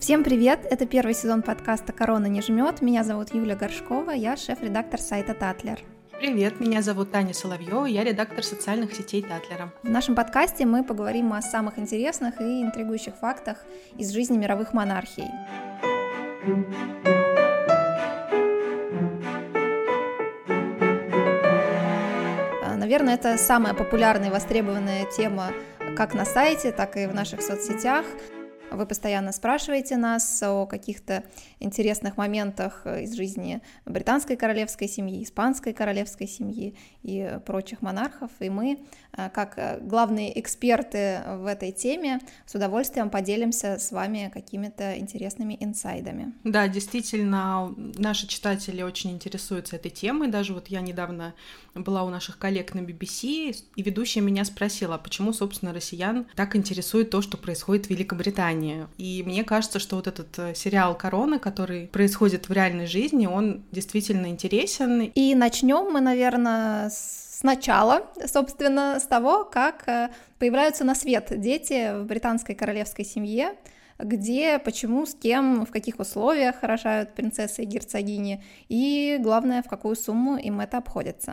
Всем привет! Это первый сезон подкаста «Корона не жмет». Меня зовут Юля Горшкова, я шеф-редактор сайта Татлер. Привет, меня зовут Таня Соловьева, я редактор социальных сетей Татлера. В нашем подкасте мы поговорим о самых интересных и интригующих фактах из жизни мировых монархий. Наверное, это самая популярная и востребованная тема как на сайте, так и в наших соцсетях. Вы постоянно спрашиваете нас о каких-то интересных моментах из жизни британской королевской семьи, испанской королевской семьи и прочих монархов. И мы, как главные эксперты в этой теме, с удовольствием поделимся с вами какими-то интересными инсайдами. Да, действительно, наши читатели очень интересуются этой темой. Даже вот я недавно была у наших коллег на BBC, и ведущая меня спросила, почему, собственно, россиян так интересует то, что происходит в Великобритании. И мне кажется, что вот этот сериал «Корона», который происходит в реальной жизни, он действительно интересен. И начнем мы, наверное, сначала, собственно, с того, как появляются на свет дети в британской королевской семье, где, почему, с кем, в каких условиях рожают принцессы и герцогини, и, главное, в какую сумму им это обходится.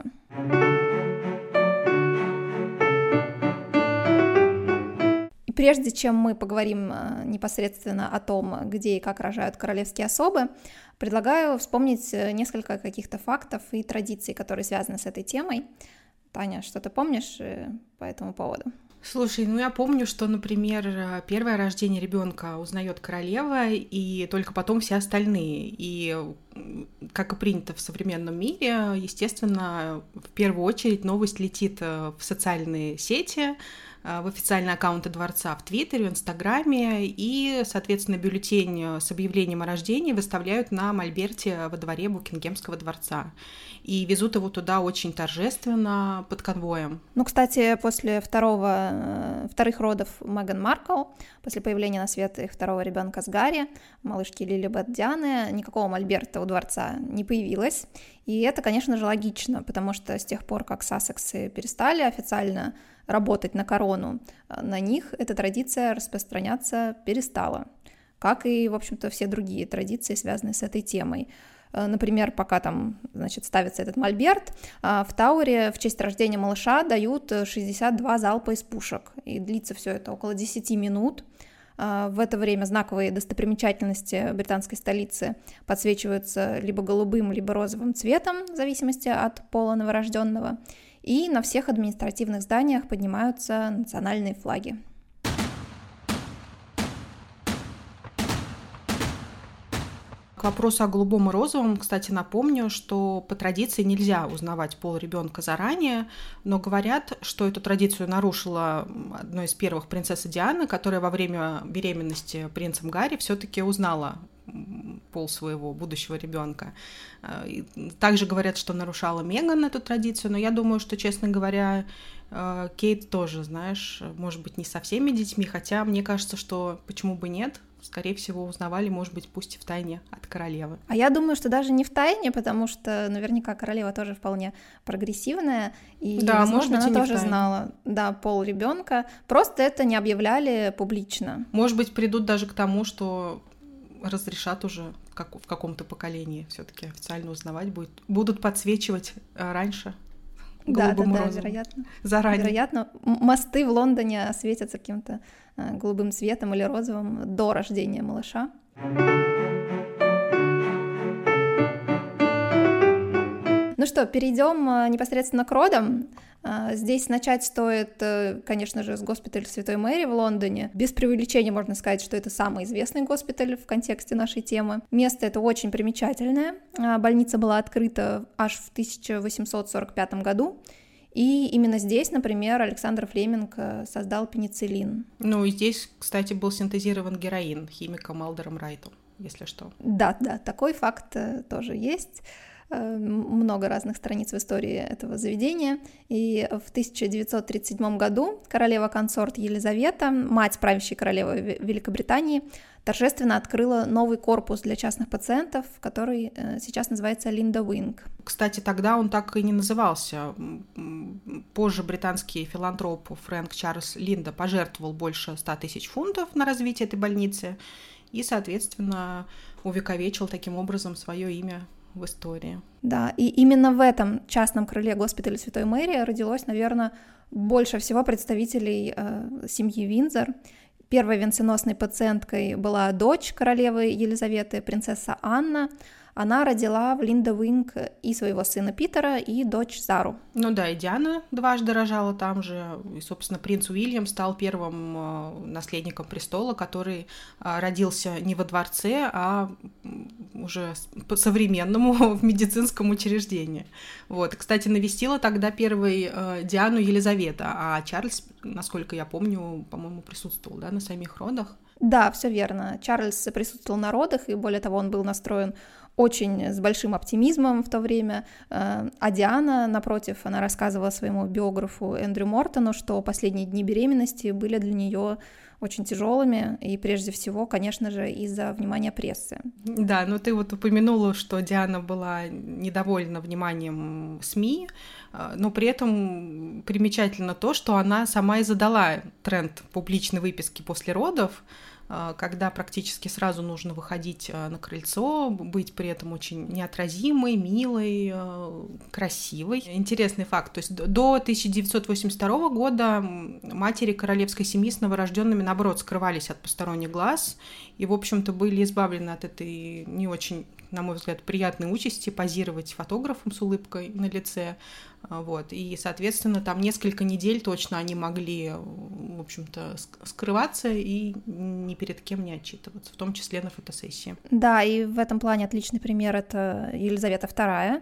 Прежде чем мы поговорим непосредственно о том, где и как рожают королевские особы, предлагаю вспомнить несколько каких-то фактов и традиций, которые связаны с этой темой. Таня, что ты помнишь по этому поводу? Слушай, я помню, что, например, первое рождение ребенка узнает королева, и только потом все остальные. И, как и принято в современном мире, естественно, в первую очередь новость летит в социальные сети, в официальные аккаунты дворца в Твиттере, в Инстаграме, и, соответственно, бюллетень с объявлением о рождении выставляют на мольберте во дворе Букингемского дворца. И везут его туда очень торжественно, под конвоем. Кстати, после вторых родов Меган Маркл, после появления на свет их второго ребенка с Гарри, малышки Лилибет Дианы, никакого мольберта у дворца не появилось. И это, конечно же, логично, потому что с тех пор, как Сассексы перестали официально работать на корону, на них эта традиция распространяться перестала, как и, в общем-то, все другие традиции, связанные с этой темой. Например, пока там, ставится этот мольберт, в Тауэре в честь рождения малыша дают 62 залпа из пушек, и длится все это около 10 минут. В это время знаковые достопримечательности британской столицы подсвечиваются либо голубым, либо розовым цветом, в зависимости от пола новорожденного, и на всех административных зданиях поднимаются национальные флаги. К вопросу о голубом и розовом, кстати, напомню, что по традиции нельзя узнавать пол ребенка заранее, но говорят, что эту традицию нарушила одна из первых принцесса Диана, которая во время беременности принцем Гарри все-таки узнала пол своего будущего ребенка. Также говорят, что нарушала Меган эту традицию, но я думаю, что, честно говоря, Кейт тоже, может быть, не со всеми детьми, хотя мне кажется, что почему бы нет, скорее всего, узнавали, может быть, пусть и в тайне от королевы. А я думаю, что даже не в тайне, потому что наверняка королева тоже вполне прогрессивная, и, да, возможно, может быть, она тоже знала, пол ребенка, просто это не объявляли публично. Может быть, придут даже к тому, что разрешат уже в каком-то поколении все-таки официально узнавать будут подсвечивать раньше. Да, вероятно. Заранее. Вероятно, мосты в Лондоне осветятся каким-то голубым цветом или розовым до рождения малыша. Ну что, перейдем непосредственно к родам. Здесь начать стоит, конечно же, с госпиталя Святой Мэри в Лондоне. Без преувеличения можно сказать, что это самый известный госпиталь в контексте нашей темы. Место это очень примечательное. Больница была открыта аж в 1845 году. И именно здесь, например, Александр Флеминг создал пенициллин. И здесь, кстати, был синтезирован героин химиком Алдером Райтом, если что. Да, такой факт тоже есть. Много разных страниц в истории этого заведения. И в 1937 году королева-консорт Елизавета, мать правящей королевы Великобритании, торжественно открыла новый корпус для частных пациентов, который сейчас называется Линда Уинг. Кстати, тогда он так и не назывался. Позже британский филантроп Фрэнк Чарльз Линда пожертвовал больше 100 тысяч фунтов на развитие этой больницы. и, соответственно, увековечил таким образом свое имя в истории. Да, и именно в этом частном крыле госпиталя Святой Мэрии родилось, наверное, больше всего представителей семьи Виндзор. Первой венценосной пациенткой была дочь королевы Елизаветы, принцесса Анна. Она родила в Линденвинг и своего сына Питера, и дочь Зару. Ну да, и Диана дважды рожала там же. И, собственно, принц Уильям стал первым наследником престола, который родился не во дворце, а уже по-современному в медицинском учреждении. Вот. Кстати, навестила тогда первой Диану Елизавета, а Чарльз, насколько я помню, по-моему, присутствовал, да, на самих родах. Да, все верно. Чарльз присутствовал на родах, и более того, он был настроен очень с большим оптимизмом в то время. А Диана, напротив, она рассказывала своему биографу Эндрю Мортону, что последние дни беременности были для нее очень тяжелыми, и прежде всего, конечно же, из-за внимания прессы. Да, но ты вот упомянула, что Диана была недовольна вниманием СМИ, но при этом примечательно то, что она сама и задала тренд публичной выписки после родов, когда практически сразу нужно выходить на крыльцо, быть при этом очень неотразимой, милой, красивой. Интересный факт. То есть до 1982 года матери королевской семьи с новорожденными, наоборот, скрывались от посторонних глаз и, в общем-то, были избавлены от этой не очень, на мой взгляд, приятной участи позировать фотографом с улыбкой на лице. Вот. И, соответственно, там несколько недель точно они могли, в общем-то, скрываться и ни перед кем не отчитываться, в том числе на фотосессии. Да, и в этом плане отличный пример — это Елизавета II.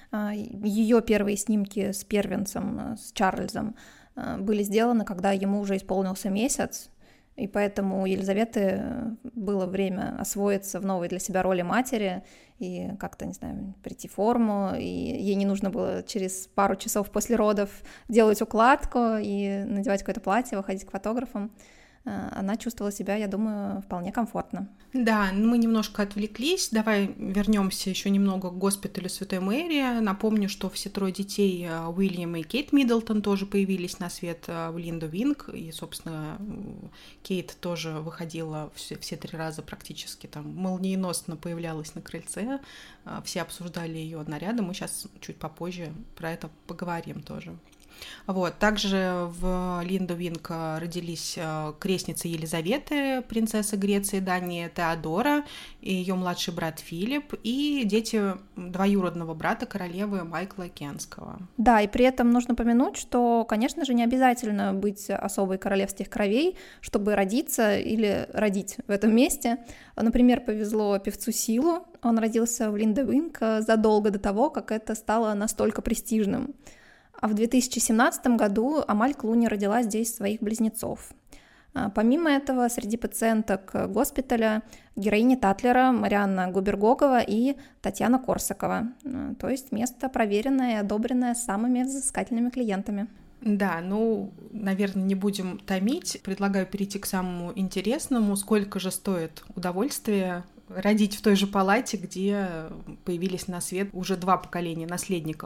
Ее первые снимки с первенцем, с Чарльзом, были сделаны, когда ему уже исполнился месяц, и поэтому у Елизаветы было время освоиться в новой для себя роли матери и как-то, не знаю, прийти в форму, и ей не нужно было через пару часов после родов делать укладку и надевать какое-то платье, выходить к фотографам. Она чувствовала себя, я думаю, вполне комфортно. Да, мы немножко отвлеклись. Давай вернемся еще немного к госпиталю Святой Мэрии. Напомню, что все трое детей Уильям и Кейт Миддлтон тоже появились на свет в Линденвинг. И, собственно, Кейт тоже выходила все 3 раза практически, там молниеносно появлялась на крыльце. Все обсуждали ее наряды. Мы сейчас чуть попозже про это поговорим тоже. Вот. Также в Линденвинг родились крестницы Елизаветы, принцесса Греции и Дании Теодора, и ее младший брат Филипп, и дети двоюродного брата королевы Майкла Кентского. Да, и при этом нужно помянуть, что, конечно же, не обязательно быть особой королевских кровей, чтобы родиться или родить в этом месте. Например, повезло певцу Силу, он родился в Линденвинг задолго до того, как это стало настолько престижным. А в 2017 году Амаль Клуни родила здесь своих близнецов. Помимо этого, среди пациенток госпиталя героини Татлера Марианна Губергогова и Татьяна Корсакова. То есть место проверенное и одобренное самыми взыскательными клиентами. Да, ну, наверное, не будем томить. Предлагаю перейти к самому интересному. Сколько же стоит удовольствие родить в той же палате, где появились на свет уже 2 поколения наследников?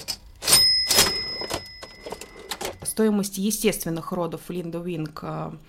Стоимость естественных родов в Линденвинг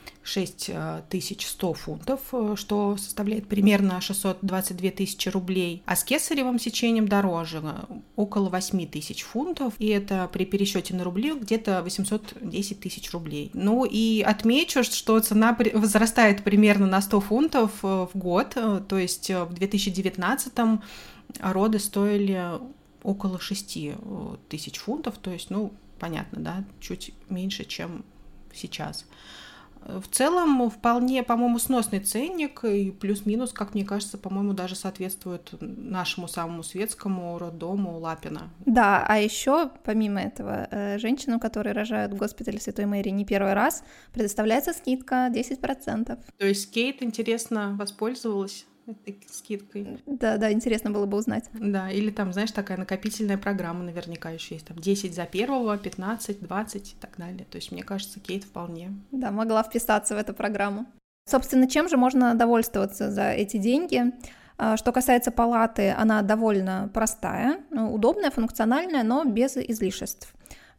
6100 фунтов, что составляет примерно 622 тысячи рублей, а с кесаревым сечением дороже, около 8 тысяч фунтов, и это при пересчете на рубли где-то 810 тысяч рублей. Ну и отмечу, что цена возрастает примерно на 100 фунтов в год, то есть в 2019-м роды стоили около 6 тысяч фунтов, то есть, ну, понятно, да, чуть меньше, чем сейчас. В целом, вполне, по-моему, сносный ценник, и плюс-минус, как мне кажется, по-моему, даже соответствует нашему самому светскому роддому Лапина. Да, а еще, помимо этого, женщинам, которые рожают в госпитале Святой Мэрии не первый раз, предоставляется скидка 10%. То есть Кейт, интересно, воспользовалась этой скидкой. Да, интересно было бы узнать. Да, или там, знаешь, такая накопительная программа наверняка еще есть, там 10 за первого, 15, 20 и так далее. То есть, мне кажется, Кейт вполне. Да, могла вписаться в эту программу. Собственно, чем же можно довольствоваться за эти деньги? Что касается палаты, она довольно простая, удобная, функциональная, но без излишеств.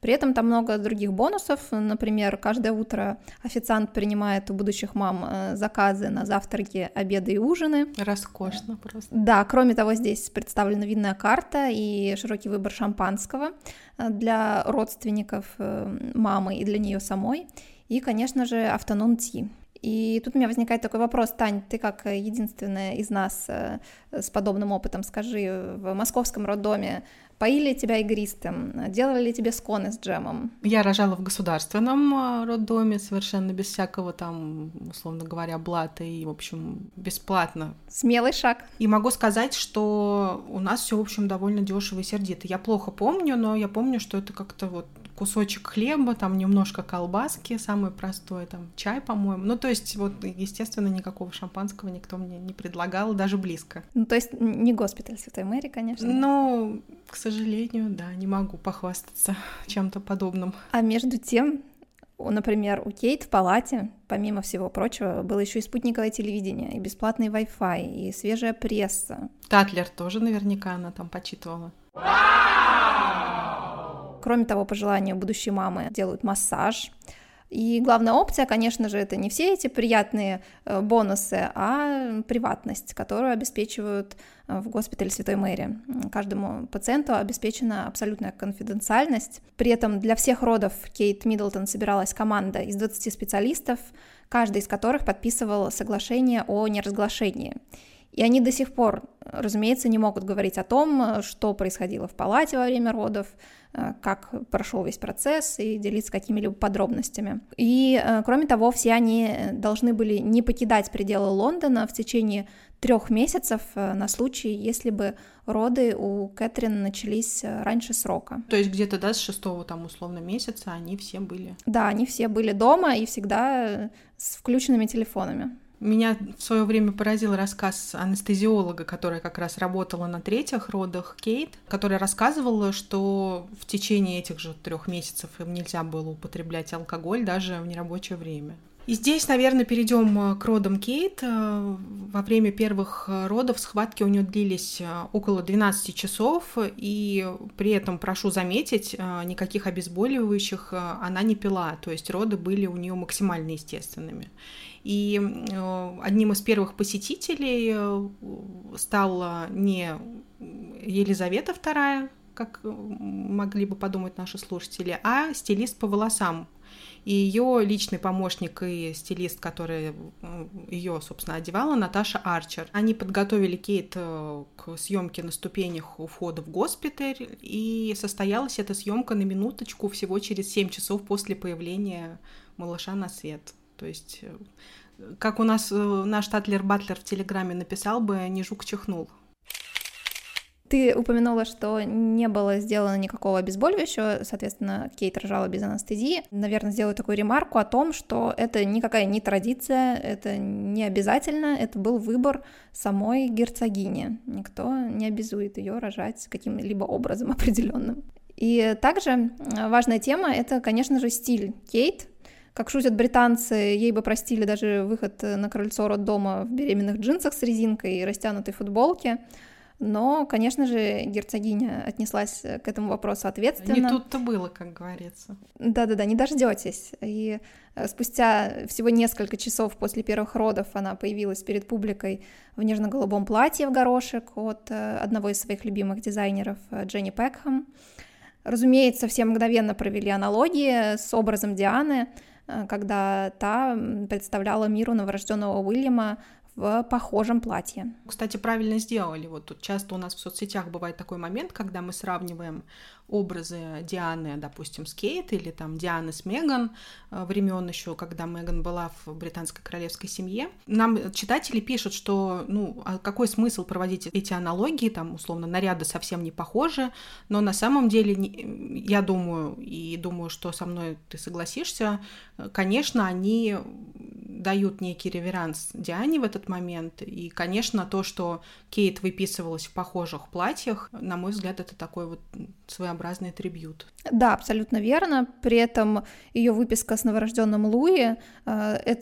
При этом там много других бонусов, например, каждое утро официант принимает у будущих мам заказы на завтраки, обеды и ужины. Роскошно просто. Да, кроме того, здесь представлена винная карта и широкий выбор шампанского для родственников мамы и для нее самой, и, конечно же, afternoon tea. И тут у меня возникает такой вопрос: Тань, ты как единственная из нас с подобным опытом, скажи, в московском роддоме поили тебя игристым, делали ли тебе сконы с джемом? Я рожала в государственном роддоме, совершенно без всякого там, условно говоря, блата, и, в общем, бесплатно. Смелый шаг. И могу сказать, что у нас все, в общем, довольно дешево и сердито. Я плохо помню, но я помню, что это как-то вот кусочек хлеба, там немножко колбаски, самое простое, там чай, по-моему. Ну, то есть, вот, естественно, никакого шампанского никто мне не предлагал, даже близко. Ну, то есть не госпиталь Святой Мэри, конечно. Ну, к сожалению, да, не могу похвастаться чем-то подобным. А между тем, например, у Кейт в палате, помимо всего прочего, было еще и спутниковое телевидение, и бесплатный Wi-Fi, и свежая пресса. Татлер тоже наверняка она там почитывала. Кроме того, по желанию будущей мамы делают массаж. И главная опция, конечно же, это не все эти приятные бонусы, а приватность, которую обеспечивают в госпитале Святой Мэри. Каждому пациенту обеспечена абсолютная конфиденциальность. При этом для всех родов Кейт Миддлтон собиралась команда из 20 специалистов, каждый из которых подписывал соглашение о неразглашении. И они до сих пор, разумеется, не могут говорить о том, что происходило в палате во время родов, как прошел весь процесс, и делиться какими-либо подробностями. И, кроме того, все они должны были не покидать пределы Лондона в течение 3 месяцев на случай, если бы роды у Кэтрин начались раньше срока. То есть где-то, да, с 6-го там условно месяца они все были? Да, они все были дома и всегда с включенными телефонами. Меня в свое время поразил рассказ анестезиолога, которая как раз работала на 3-х родах, Кейт, которая рассказывала, что в течение этих же 3 месяцев им нельзя было употреблять алкоголь даже в нерабочее время. И здесь, наверное, перейдем к родам Кейт. Во время первых родов схватки у нее длились около 12 часов, и при этом, прошу заметить, никаких обезболивающих она не пила, то есть роды были у нее максимально естественными. И одним из первых посетителей стала не Елизавета II, как могли бы подумать наши слушатели, а стилист по волосам. И ее личный помощник и стилист, который ее, собственно, одевала, Наташа Арчер. Они подготовили Кейт к съемке на ступенях у входа в госпиталь, и состоялась эта съемка на минуточку всего через 7 часов после появления малыша на свет. То есть, как у нас наш Татлер-Батлер в Телеграме написал бы, не жук чихнул. Ты упомянула, что не было сделано никакого обезболивающего, соответственно, Кейт рожала без анестезии. Наверное, сделаю такую ремарку о том, что это никакая не традиция, это не обязательно, это был выбор самой герцогини. Никто не обязует ее рожать каким-либо образом определенным. И также важная тема — это, конечно же, стиль Кейт. Как шутят британцы, ей бы простили даже выход на крыльцо роддома в беременных джинсах с резинкой и растянутой футболке. Но, конечно же, герцогиня отнеслась к этому вопросу ответственно. Не тут-то было, как говорится. Да-да-да, не дождётесь. И спустя всего несколько часов после первых родов она появилась перед публикой в нежно-голубом платье в горошек от одного из своих любимых дизайнеров Дженни Пекхэм. Разумеется, все мгновенно провели аналогии с образом Дианы, когда та представляла миру новорожденного Уильяма в похожем платье. Кстати, правильно сделали. Вот тут часто у нас в соцсетях бывает такой момент, когда мы сравниваем образы Дианы, допустим, с Кейт, или там Дианы с Меган, времен еще, когда Меган была в британской королевской семье. Нам читатели пишут, что, а какой смысл проводить эти аналогии, там, условно, наряды совсем не похожи, но на самом деле, я думаю, и думаю, что со мной ты согласишься, конечно, они дают некий реверанс Диане в этот момент, и, конечно, то, что Кейт выписывалась в похожих платьях, на мой взгляд, это такой вот своеобразный трибьют. Да, абсолютно верно. При этом ее выписка с новорожденным Луи — это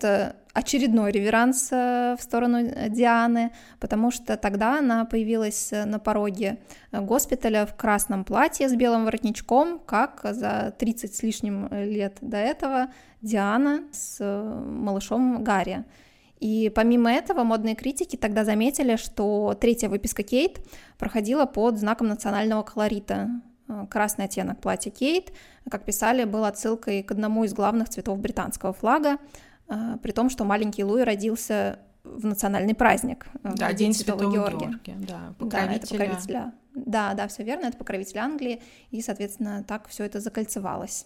очередной реверанс в сторону Дианы, потому что тогда она появилась на пороге госпиталя в красном платье с белым воротничком, как за 30 с лишним лет до этого Диана с малышом Гарри. И помимо этого модные критики тогда заметили, что третья выписка Кейт проходила под знаком национального колорита. Красный оттенок платья Кейт, как писали, был отсылкой к одному из главных цветов британского флага, при том, что маленький Луи родился в национальный праздник. Да, День Святого Георгия. Да, покровителя. Да, все верно, это покровитель Англии, и, соответственно, так все это закольцевалось.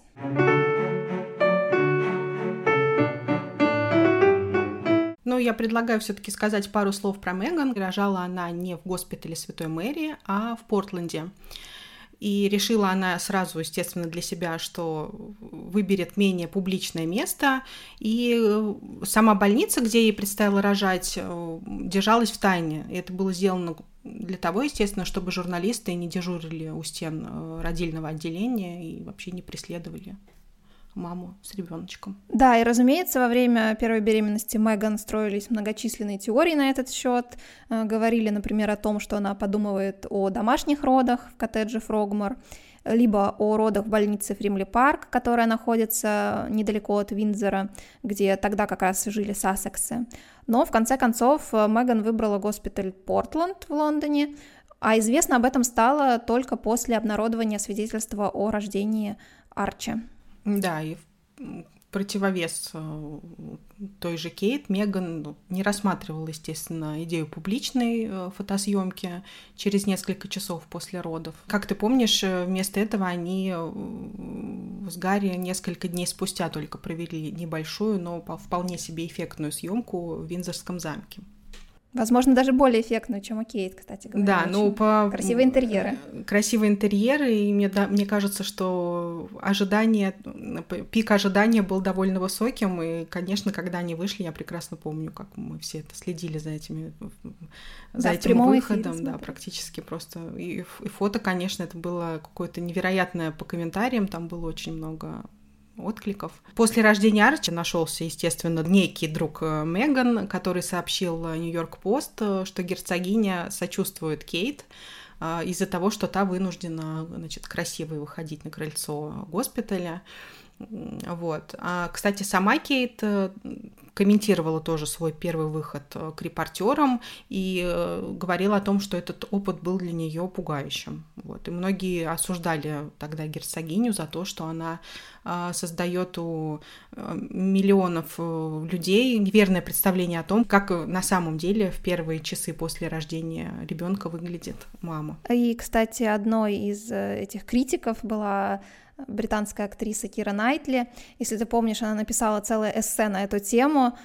Ну, я предлагаю все-таки сказать пару слов про Меган. Рожала она не в госпитале Святой Мэри, а в Портленде. И решила она сразу, естественно, для себя, что выберет менее публичное место. И сама больница, где ей предстояло рожать, держалась в тайне. И это было сделано для того, естественно, чтобы журналисты не дежурили у стен родильного отделения и вообще не преследовали маму с ребеночком. Да, и, разумеется, во время первой беременности Меган строились многочисленные теории на этот счет. Говорили, например, о том, что она подумывает о домашних родах в коттедже Фрогмор, либо о родах в больнице Фримли Парк, которая находится недалеко от Виндзора, где тогда как раз жили Сассексы. Но, в конце концов, Меган выбрала госпиталь Портленд в Лондоне, а известно об этом стало только после обнародования свидетельства о рождении Арчи. Да, и в противовес той же Кейт, Меган не рассматривала, естественно, идею публичной фотосъемки через несколько часов после родов. Как ты помнишь, вместо этого они с Гарри несколько дней спустя только провели небольшую, но вполне себе эффектную съемку в Виндзорском замке. Возможно, даже более эффектную, чем у Кейт, кстати говоря. Да, красивые интерьеры. Красивые интерьеры, и мне кажется, что пик ожидания был довольно высоким, и, конечно, когда они вышли, я прекрасно помню, как мы все это следили за этим выходом, да, практически просто. И фото, конечно, это было какое-то невероятное по комментариям, там было очень много откликов. После рождения Арчи нашелся, естественно, некий друг Меган, который сообщил Нью-Йорк Пост, что герцогиня сочувствует Кейт из-за того, что та вынуждена, красиво выходить на крыльцо госпиталя. Вот. Кстати, сама Кейт комментировала тоже свой первый выход к репортерам и говорила о том, что этот опыт был для нее пугающим. Вот. И многие осуждали тогда герцогиню за то, что она создает у миллионов людей неверное представление о том, как на самом деле в первые часы после рождения ребенка выглядит мама. И, кстати, одной из этих критиков была британская актриса Кира Найтли. Если ты помнишь, она написала целое эссе на эту тему,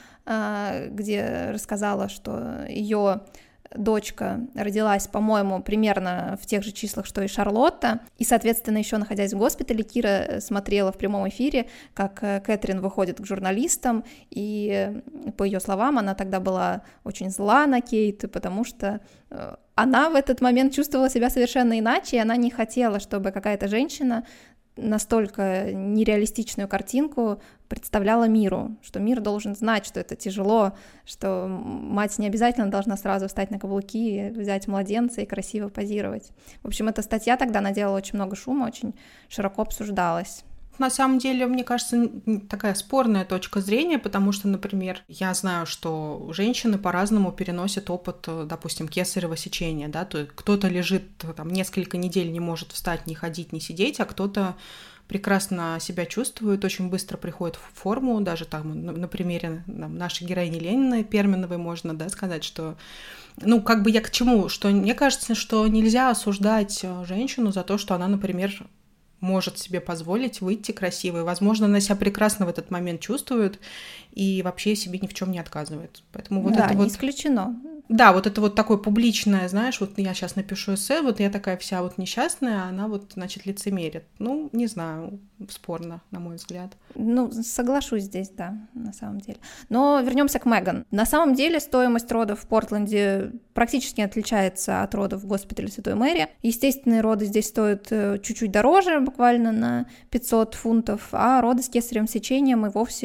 где рассказала, что ее дочка родилась, по-моему, примерно в тех же числах, что и Шарлотта, и, соответственно, еще находясь в госпитале, Кира смотрела в прямом эфире, как Кэтрин выходит к журналистам, и, по ее словам, она тогда была очень зла на Кейт, потому что она в этот момент чувствовала себя совершенно иначе, и она не хотела, чтобы какая-то женщина настолько нереалистичную картинку представляла миру, что мир должен знать, что это тяжело, что мать не обязательно должна сразу встать на каблуки, взять младенца и красиво позировать. В общем, эта статья тогда наделала очень много шума, очень широко обсуждалась. На самом деле, мне кажется, такая спорная точка зрения, потому что, например, я знаю, что женщины по-разному переносят опыт, допустим, кесарево сечения, да, то есть кто-то лежит там несколько недель, не может встать, не ходить, не сидеть, а кто-то прекрасно себя чувствует, очень быстро приходит в форму, даже там на примере нашей героини Ленины Перминовой можно, да, сказать, что я к чему, что мне кажется, что нельзя осуждать женщину за то, что она, например, может себе позволить выйти красивой. Возможно, она себя прекрасно в этот момент чувствует и вообще себе ни в чем не отказывает. Поэтому вот это не исключено. Да, вот это вот такое публичное, знаешь, вот я сейчас напишу эссе, вот я такая вся вот несчастная, она вот, лицемерит. Не знаю, спорно, на мой взгляд. Соглашусь здесь, да, на самом деле. Но вернемся к Меган. На самом деле стоимость родов в Портленде практически не отличается от родов в госпитале Святой Мэри. Естественные роды здесь стоят чуть-чуть дороже, буквально на 500 фунтов, а роды с кесаревым сечением и вовсе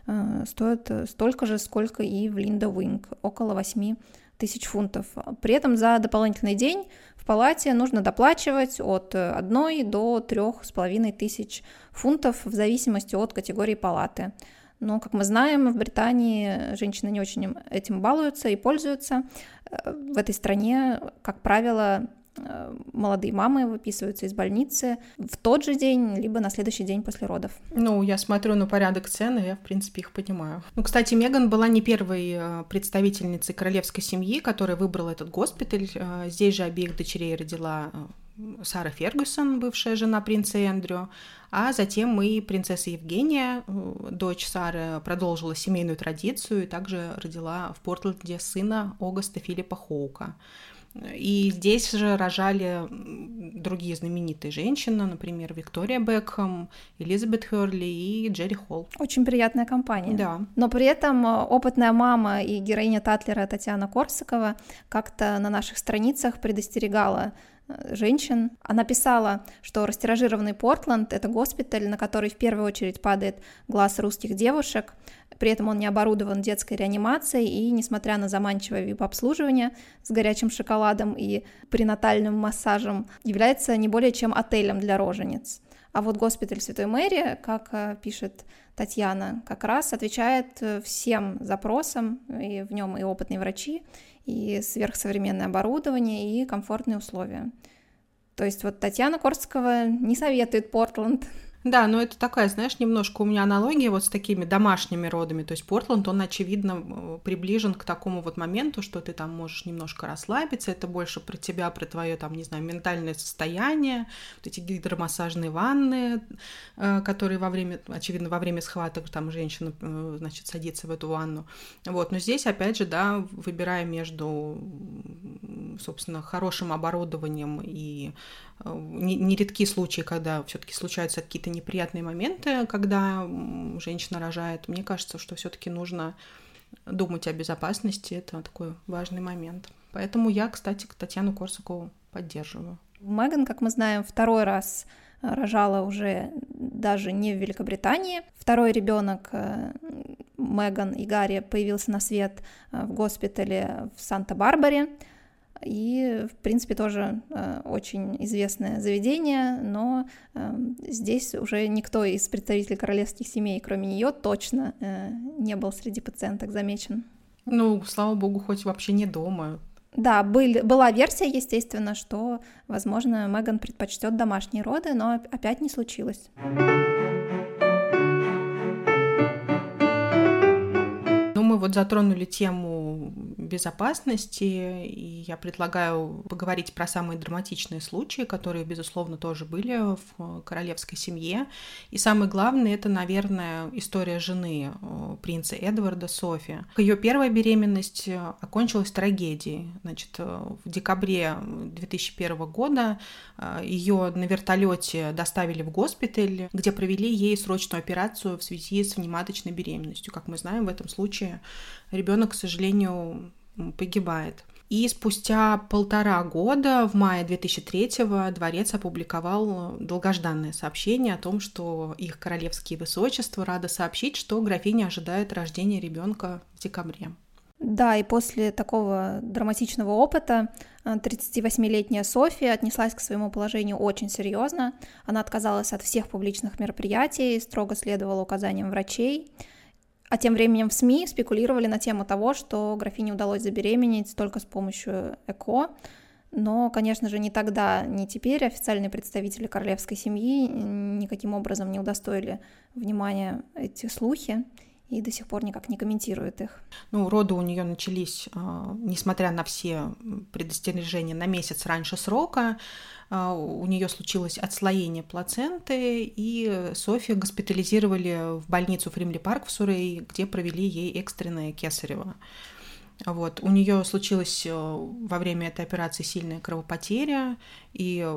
стоят столько же, сколько и в Линда Уинг, около 8 тысяч фунтов. При этом за дополнительный день в палате нужно доплачивать от 1 до 3,5 тысяч фунтов в зависимости от категории палаты. Но, как мы знаем, в Британии женщины не очень этим балуются и пользуются. В этой стране, как правило, молодые мамы выписываются из больницы в тот же день, либо на следующий день после родов. Ну, я смотрю на порядок цен, и я, в принципе, их понимаю. Ну, кстати, Меган была не первой представительницей королевской семьи, которая выбрала этот госпиталь. Здесь же обеих дочерей родила Сара Фергюсон, бывшая жена принца Эндрю, а затем и принцесса Евгения, дочь Сары, продолжила семейную традицию и также родила в Портленде сына Огаста Филиппа Хоука. И здесь же рожали другие знаменитые женщины, например, Виктория Бекхэм, Элизабет Хёрли и Джерри Холл. Очень приятная компания. Да. Но при этом опытная мама и героиня Татлера Татьяна Корсакова как-то на наших страницах предостерегала женщин. Она писала, что растиражированный Портленд — это госпиталь, на который в первую очередь падает глаз русских девушек. При этом он не оборудован детской реанимацией и, несмотря на заманчивое вип-обслуживание с горячим шоколадом и пренатальным массажем, является не более чем отелем для рожениц. А вот госпиталь Святой Мэри, как пишет Татьяна, как раз отвечает всем запросам, и в нем и опытные врачи, и сверхсовременное оборудование, и комфортные условия. То есть вот Татьяна Корсакова не советует Портленд. Да, но это такая, знаешь, немножко у меня аналогия вот с такими домашними родами. То есть Портленд, он, очевидно, приближен к такому вот моменту, что ты там можешь немножко расслабиться. Это больше про тебя, про твое, там, не знаю, ментальное состояние. Вот эти гидромассажные ванны, которые очевидно, во время схваток там женщина, значит, садится в эту ванну. Вот, но здесь, опять же, да, выбирая между, собственно, хорошим оборудованием и нередки случаи, когда все-таки случаются какие-то неприятные моменты, когда женщина рожает. Мне кажется, что все-таки нужно думать о безопасности. Это такой важный момент. Поэтому я, кстати, Татьяну Корсакову поддерживаю. Меган, как мы знаем, второй раз рожала уже даже не в Великобритании. Второй ребенок Меган и Гарри появился на свет в госпитале в Санта-Барбаре. И, в принципе, тоже очень известное заведение, но здесь уже никто из представителей королевских семей, кроме нее, точно не был среди пациенток замечен. Ну, слава богу, хоть вообще не дома. Да, была версия, естественно, что, возможно, Меган предпочтет домашние роды, но опять не случилось. Мы вот затронули тему безопасности, и я предлагаю поговорить про самые драматичные случаи, которые, безусловно, тоже были в королевской семье. И самое главное, это, наверное, история жены принца Эдварда, Софи. Ее первая беременность окончилась трагедией. Значит, в декабре 2001 года ее на вертолете доставили в госпиталь, где провели ей срочную операцию в связи с внематочной беременностью. Как мы знаем, в этом случае ребенок, к сожалению, погибает. И спустя 1,5 года, в мае 2003-го, дворец опубликовал долгожданное сообщение о том, что их королевские высочества рады сообщить, что графиня ожидает рождения ребенка в декабре. Да, и после такого драматичного опыта 38-летняя София отнеслась к своему положению очень серьезно. Она отказалась от всех публичных мероприятий, строго следовала указаниям врачей. А тем временем в СМИ спекулировали на тему того, что графине удалось забеременеть только с помощью ЭКО. Но, конечно же, ни тогда, ни теперь официальные представители королевской семьи никаким образом не удостоили внимания эти слухи и до сих пор никак не комментируют их. Ну, роды у нее начались, несмотря на все предостережения, на месяц раньше срока. У нее случилось отслоение плаценты, и Софию госпитализировали в больницу Фримли Парк в Суррее, где провели ей экстренное кесарево. Вот. У нее случилась во время этой операции сильная кровопотеря, и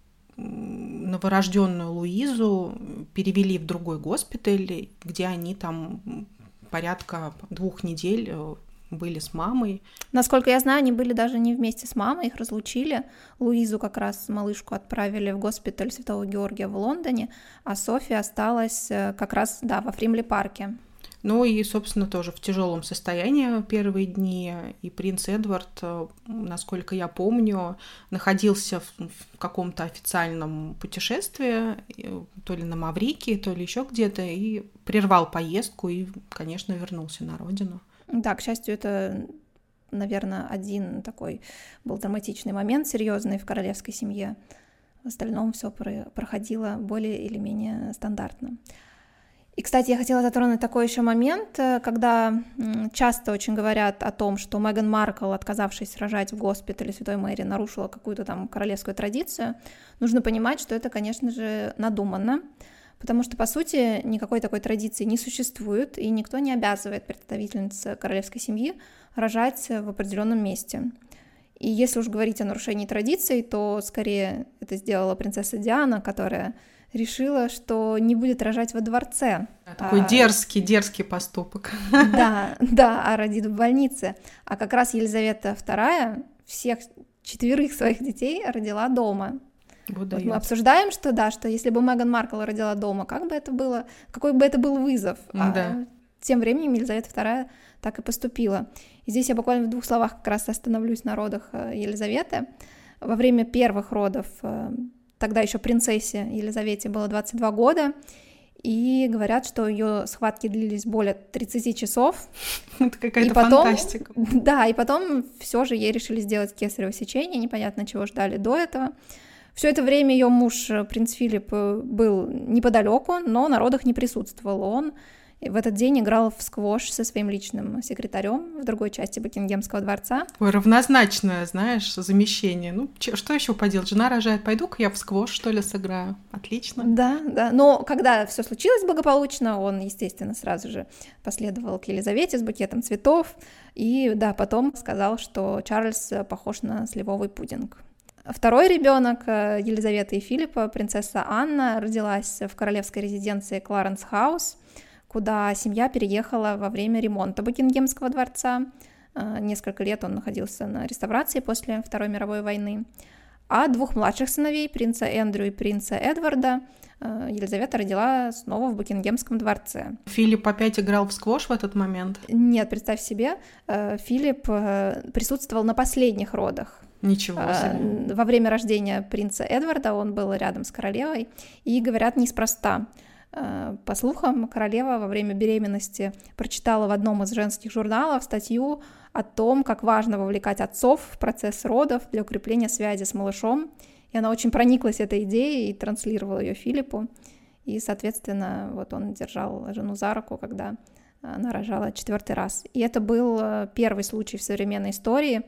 новорожденную Луизу перевели в другой госпиталь, где они там порядка 2 недель были с мамой. Насколько я знаю, они были даже не вместе с мамой, их разлучили. Луизу как раз, малышку, отправили в госпиталь Святого Георгия в Лондоне, а София осталась как раз, да, во Фримли Парке. Ну и, собственно, тоже в тяжелом состоянии первые дни. И принц Эдвард, насколько я помню, находился в каком-то официальном путешествии, то ли на Маврикии, то ли еще где-то, и прервал поездку и, конечно, вернулся на родину. Да, к счастью, это, наверное, один такой был драматичный момент серьезный в королевской семье. В остальном все проходило более или менее стандартно. И, кстати, я хотела затронуть такой еще момент, когда часто очень говорят о том, что Меган Маркл, отказавшись рожать в госпитале Святой Мэри, нарушила какую-то там королевскую традицию. Нужно понимать, что это, конечно же, надуманно, потому что, по сути, никакой такой традиции не существует, и никто не обязывает представительниц королевской семьи рожать в определенном месте. И если уж говорить о нарушении традиций, то скорее это сделала принцесса Диана, которая решила, что не будет рожать во дворце. Такой дерзкий поступок. Да, а родит в больнице. А как раз Елизавета II всех 4 своих детей родила дома. Вот мы обсуждаем, что если бы Меган Маркл родила дома, как бы это было, какой бы это был вызов. Да. Тем временем Елизавета II так и поступила. И здесь я буквально в 2 словах как раз остановлюсь на родах Елизаветы. Во время первых родов, тогда еще принцессе Елизавете было 22 года, и говорят, что ее схватки длились более 30 часов. Это какая-то фантастика. Да, и потом все же ей решили сделать кесарево сечение, непонятно, чего ждали до этого. Все это время ее муж, принц Филипп, был неподалеку, но на родах не присутствовал. Он в этот день играл в сквош со своим личным секретарем в другой части Букингемского дворца. Ой, равнозначное, знаешь, замещение. Ну, что еще поделать? Жена рожает, пойду-ка я в сквош, что ли, сыграю. Отлично. Да. Но когда все случилось благополучно, он, естественно, сразу же последовал к Елизавете с букетом цветов. И, да, потом сказал, что Чарльз похож на сливовый пудинг. Второй ребенок Елизаветы и Филиппа, принцесса Анна, родилась в королевской резиденции Кларенс-хаус, куда семья переехала во время ремонта Букингемского дворца. Несколько лет он находился на реставрации после Второй мировой войны. А 2 младших сыновей, принца Эндрю и принца Эдварда, Елизавета родила снова в Букингемском дворце. Филипп опять играл в сквош в этот момент? Нет, представь себе, Филипп присутствовал на последних родах. Ничего себе. Во время рождения принца Эдварда он был рядом с королевой, и, говорят, неспроста. По слухам, королева во время беременности прочитала в одном из женских журналов статью о том, как важно вовлекать отцов в процесс родов для укрепления связи с малышом, и она очень прониклась этой идеей и транслировала ее Филиппу, и, соответственно, вот он держал жену за руку, когда она рожала 4-й раз. И это был первый случай в современной истории,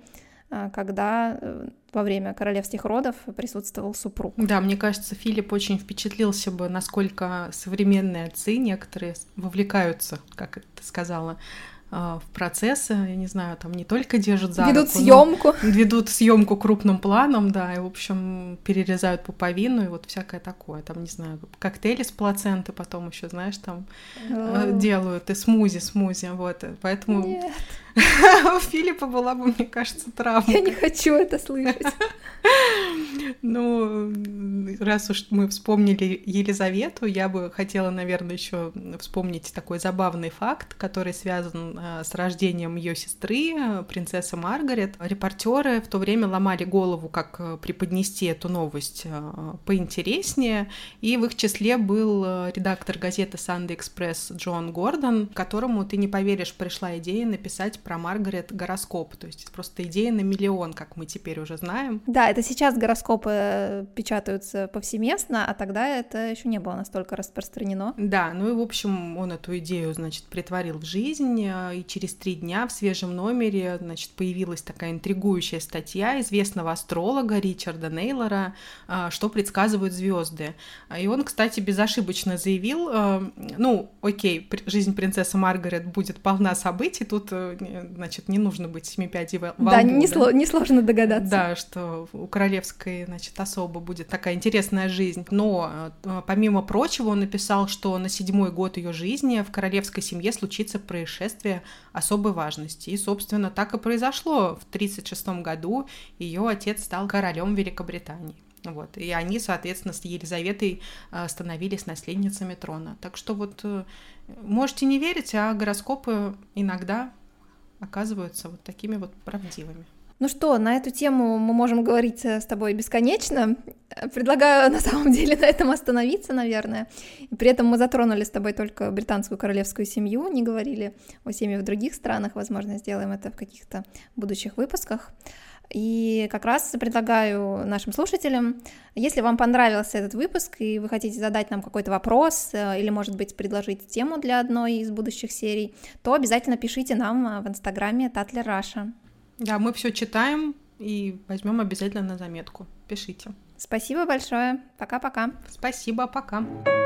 когда во время королевских родов присутствовал супруг. Да, мне кажется, Филипп очень впечатлился бы, насколько современные отцы некоторые вовлекаются, как ты сказала, в процессы, я не знаю, там не только держат за руку, ведут съемку крупным планом, да, и, в общем, перерезают пуповину и вот всякое такое, там, не знаю, коктейли с плаценты потом еще, знаешь, там делают, и смузи, вот, поэтому Нет. у Филиппа была бы, мне кажется, травма. Я не хочу это слышать. Ну, раз уж мы вспомнили Елизавету, я бы хотела, наверное, еще вспомнить такой забавный факт, который связан с рождением ее сестры, принцессы Маргарет. Репортеры в то время ломали голову, как преподнести эту новость поинтереснее, и в их числе был редактор газеты Sunday Express Джон Гордон, которому, ты не поверишь, пришла идея написать про Маргарет гороскоп, то есть просто идея на миллион, как мы теперь уже знаем. Да, это сейчас гороскопы печатаются повсеместно, а тогда это еще не было настолько распространено. Да, ну и, в общем, он эту идею, значит, притворил в жизнь, и через 3 дня в свежем номере, значит, появилась такая интригующая статья известного астролога Ричарда Нейлора, что предсказывают звезды. И он, кстати, безошибочно заявил, ну, окей, жизнь принцессы Маргарет будет полна событий, тут, значит, не нужно быть 7 пядей во лбу. Да, несложно догадаться. Да, что у королевской, значит, особо будет такая интересная жизнь. Но, помимо прочего, он написал, что на 7-й год ее жизни в королевской семье случится происшествие особой важности. И, собственно, так и произошло. В 1936 году ее отец стал королем Великобритании. Вот. И они, соответственно, с Елизаветой становились наследницами трона. Так что вот можете не верить, а гороскопы иногда оказываются вот такими вот правдивыми. Ну что, на эту тему мы можем говорить с тобой бесконечно. Предлагаю на самом деле на этом остановиться, наверное. И при этом мы затронули с тобой только британскую королевскую семью, не говорили о семьях в других странах. Возможно, сделаем это в каких-то будущих выпусках. И как раз предлагаю нашим слушателям, если вам понравился этот выпуск и вы хотите задать нам какой-то вопрос или, может быть, предложить тему для одной из будущих серий, то обязательно пишите нам в инстаграме Tatler Russia. Да, мы все читаем и возьмем обязательно на заметку. Пишите. Спасибо большое. Пока-пока. Спасибо, пока.